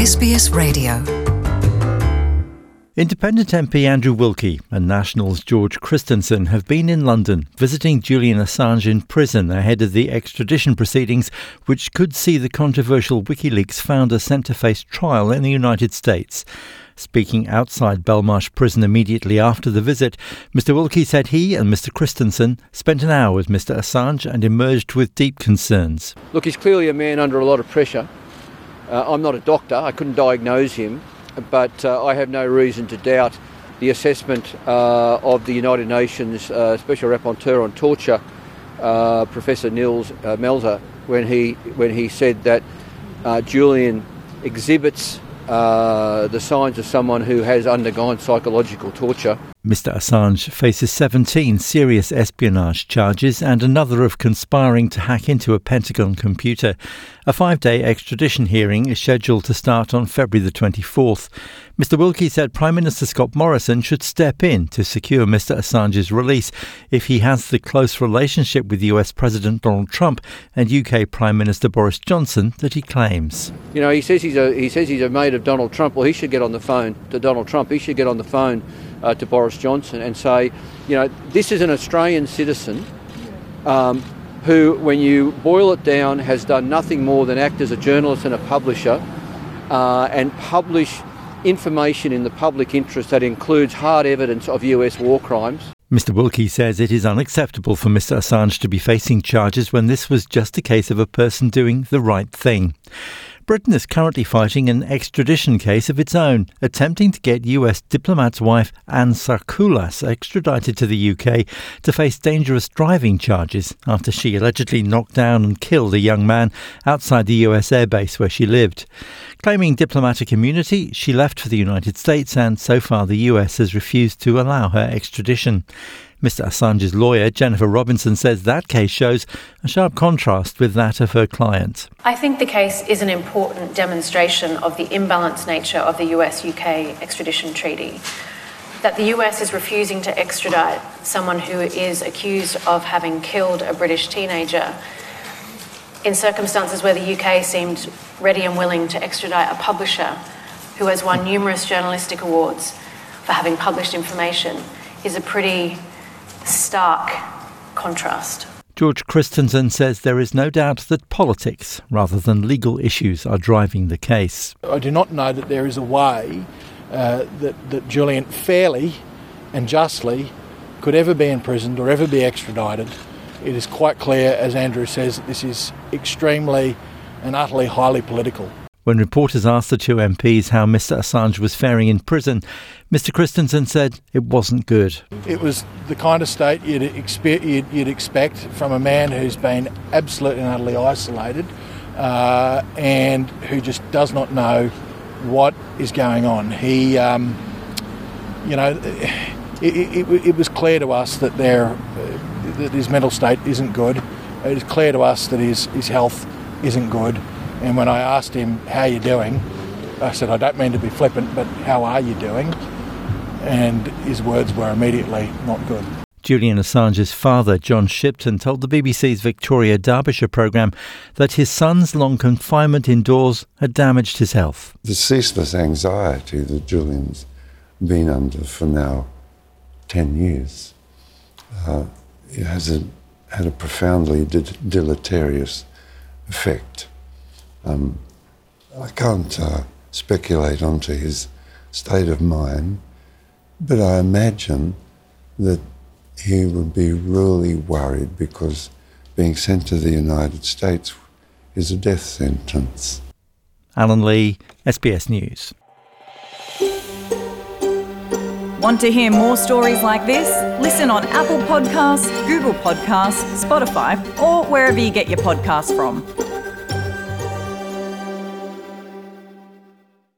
SBS Radio. Independent MP Andrew Wilkie and Nationals George Christensen have been in London visiting Julian Assange in prison ahead of the extradition proceedings which could see the controversial WikiLeaks founder sent to face trial in the United States. Speaking outside Belmarsh prison immediately after the visit, Mr Wilkie said he and Mr Christensen spent an hour with Mr Assange and emerged with deep concerns. Look, he's clearly a man under a lot of pressure. I'm not a doctor, I couldn't diagnose him, but I have no reason to doubt the assessment of the United Nations Special Rapporteur on Torture, Professor Nils Melzer, when he said that Julian exhibits the signs of someone who has undergone psychological torture. Mr Assange faces 17 serious espionage charges and another of conspiring to hack into a Pentagon computer. A 5-day extradition hearing is scheduled to start on February the 24th. Mr Wilkie said Prime Minister Scott Morrison should step in to secure Mr Assange's release if he has the close relationship with US President Donald Trump and UK Prime Minister Boris Johnson that he claims. You know, he says he's a mate of Donald Trump. Well, he should get on the phone to Donald Trump. He should get on the phone to Boris Johnson and say, you know, this is an Australian citizen who, when you boil it down, has done nothing more than act as a journalist and a publisher and publish information in the public interest that includes hard evidence of US war crimes. Mr Wilkie says it is unacceptable for Mr Assange to be facing charges when this was just a case of a person doing the right thing. Britain is currently fighting an extradition case of its own, attempting to get US diplomat's wife Anne Sarkoulas extradited to the UK to face dangerous driving charges after she allegedly knocked down and killed a young man outside the US airbase where she lived. Claiming diplomatic immunity, she left for the United States and so far the US has refused to allow her extradition. Mr Assange's lawyer, Jennifer Robinson, says that case shows a sharp contrast with that of her client. I think the case is an important demonstration of the imbalanced nature of the US-UK extradition treaty. That the US is refusing to extradite someone who is accused of having killed a British teenager in circumstances where the UK seemed ready and willing to extradite a publisher who has won numerous journalistic awards for having published information is a pretty stark contrast. George Christensen says there is no doubt that politics rather than legal issues are driving the case. I do not know that there is a way that Julian fairly and justly could ever be imprisoned or ever be extradited. It is quite clear, as Andrew says, that this is extremely and utterly highly political. When reporters asked the two MPs how Mr Assange was faring in prison, Mr Christensen said it wasn't good. It was the kind of state you'd expect from a man who's been absolutely and utterly isolated and who just does not know what is going on. He, it was clear to us that that his mental state isn't good. It is clear to us that his health isn't good. And when I asked him, how are you doing? I said, I don't mean to be flippant, but how are you doing? And his words were immediately not good. Julian Assange's father, John Shipton, told the BBC's Victoria Derbyshire programme that his son's long confinement indoors had damaged his health. The ceaseless anxiety that Julian's been under for now 10 years has had a profoundly deleterious effect. I can't speculate onto his state of mind, but I imagine that he would be really worried because being sent to the United States is a death sentence. Alan Lee, SBS News. Want to hear more stories like this? Listen on Apple Podcasts, Google Podcasts, Spotify, or wherever you get your podcasts from.